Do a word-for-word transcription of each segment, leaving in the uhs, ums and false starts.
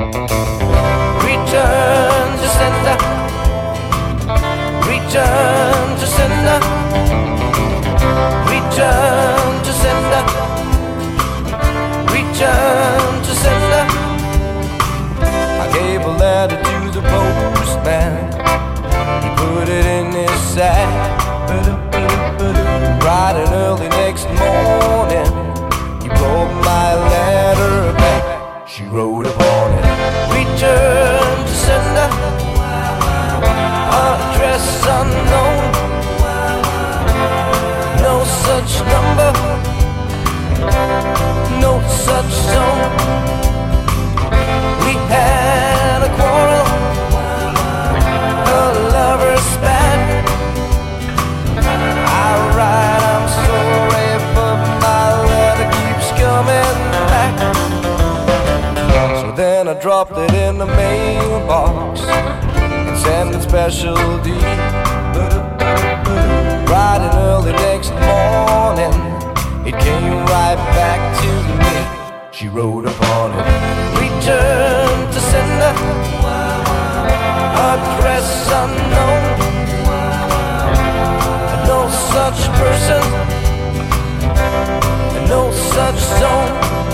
Return to sender. Return to sender. Return to sender. Return to sender. I gave a letter to the postman. He put it in his sack. Bright and early next morning, he brought my letter back. She wrote upon it, return to sender, address unknown, no such number, no such zone. We had a quarrel, a lover's spat. I write, I'm sorry, but my letter keeps coming back. So then I dropped it in the mailbox and sent it special D. Bright and early next morning, it came right back to me. She wrote upon it, return to sender, address unknown, no such person, no such zone.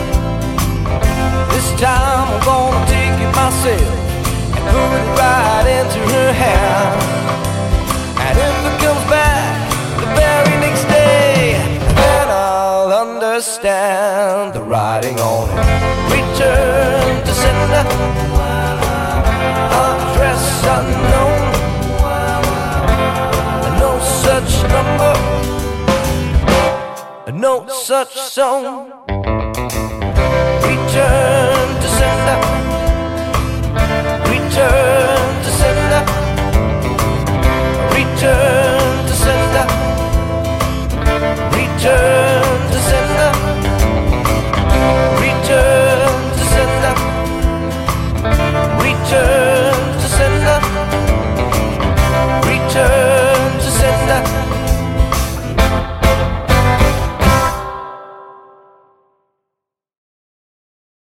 This time I'm gonna take it myself and put it right into her hand. And if it comes back the very next day, then I'll understand the writing on it. Return to sender, address unknown, no such number, no such song.